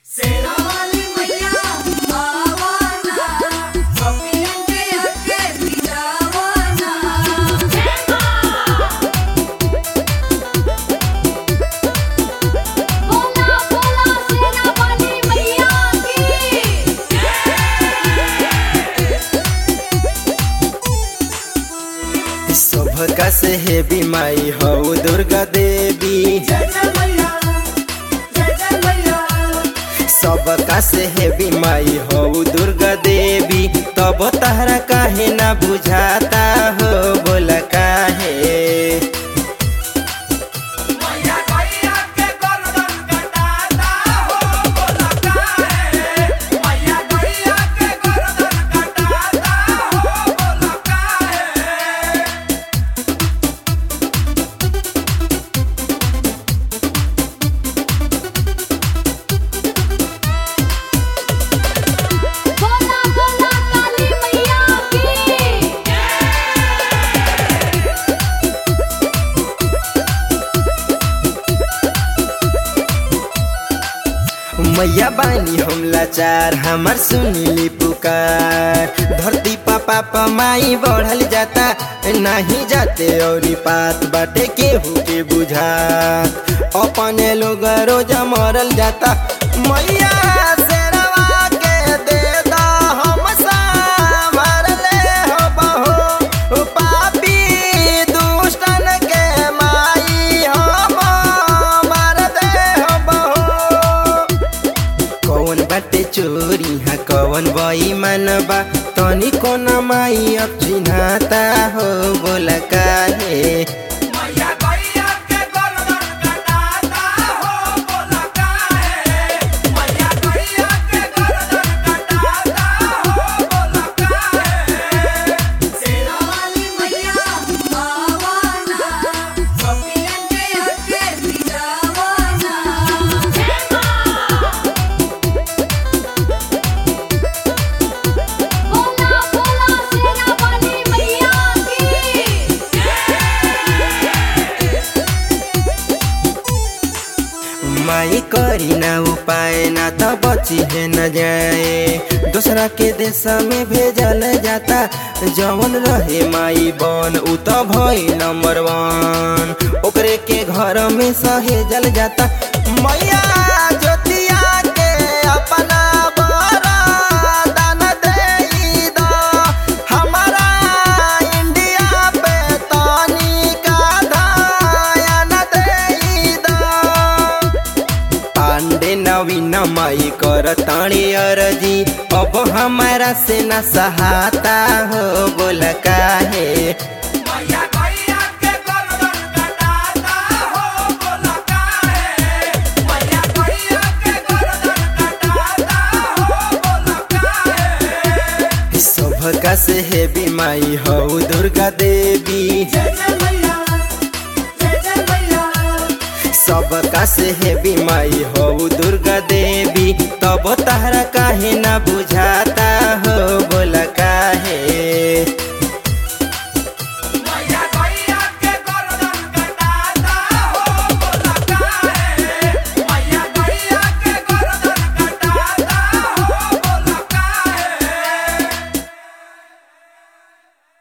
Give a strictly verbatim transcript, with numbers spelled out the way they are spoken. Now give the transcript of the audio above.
सबका से है बीमाई हो दुर्गा देवी, सबका से है बीमाई हो दुर्गा देवी। तब तहरा काहे ना बुझाता हो बोला काहे। मैया बानी हम लाचार हमार सुनीली पुकार। धरती पापा पमाई बढ़ल जाता नहीं जाते और पात बाटे केहू के बुझा। अपने लोग रोज मरल जाता मैया शेरवा के दे दा हम संभार ले हो बहो। पापी दुष्टन के माई हम मार दे हो बहो। कौन बाटे चोरी है कौन बई मनबा तनी कोन माई अब चिन्हाता हो बोला काहे। माई करी ना उपाय ना तो बची है न जाए। दूसरा के देश में भेजल जाता जवन रहे माई बन उ तो भई नंबर वन। ओकरे के घर में सहेजल जाता मैया ज्योतिया के अपना बरदान देई दा। हमारा इंडिया पे तनी का दयान देई दा। पांडे नवीन माई कर ताणी अरजी अब हमारा से न सहाता हो बोला काहे। सबका से है बीमाई हो दुर्गा देवी, सबका से है बीमाई हो दुर्गा देवी। तब तहरा काहे ना बुझाता